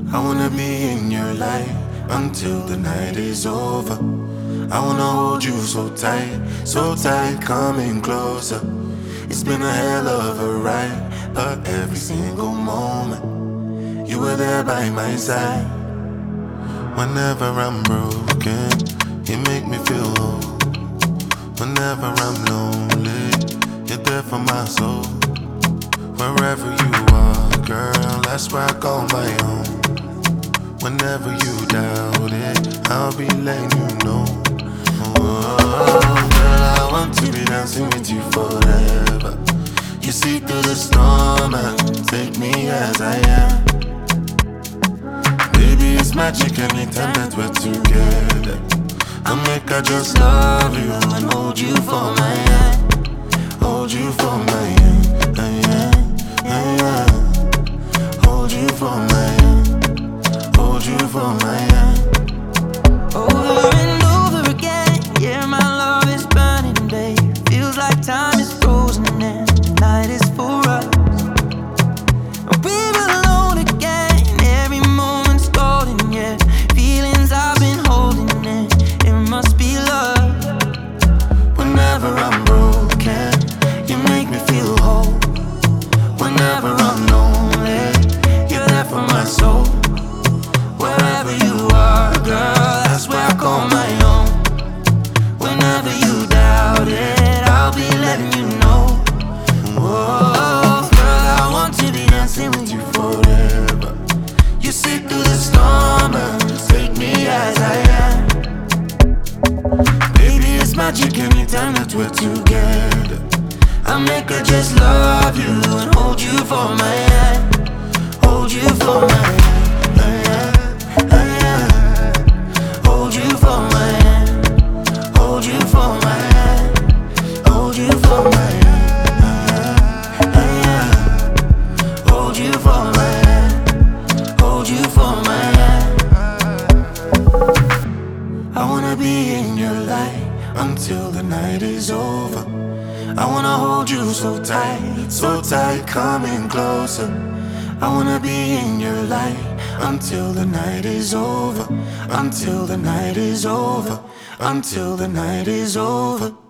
I wanna be in your life until the night is over. I wanna hold you so tight, coming closer. It's been a hell of a ride, but every single moment you were there by my side. Whenever I'm broken, you make me feel whole. Whenever I'm lonely, you're there for my soul. Wherever you are, girl, that's where I call my own. Whenever you doubt it, I'll be letting you know. Oh, girl, I want to be dancing with you forever. You see through the storm and take me as I am. Baby, it's magic anytime that we're together. I'll make I just love you and hold you for my hand. Hold you for my hand. Hold you for my hand. Hold you for my hand. Over and over again, yeah, my love is burning, babe. Feels like time is frozen and the night is for us. We're alone again, every moment's golden, yeah. Feelings I've been holding in, it must be love. Whenever I'm broken, you make me feel whole. Whenever I'm lonely, you're there for my soul. Wherever you are, girl, that's where I call my own. Whenever you doubt it, I'll be letting you know. Whoa, girl, I want to be dancing with you forever. You see through the storm and take me as I am. Baby, it's magic anytime that we're together. I make her just love you and hold you for my hand. Hold you for my hand. Hold you for my hand. Hold you for my hand. Hold you for my hand. Hold you for my hand. Hold you for my hand. I wanna be in your light until the night is over. I wanna hold you so tight, coming closer. I wanna be in your light until the night is over. Until the night is over. Until the night is over.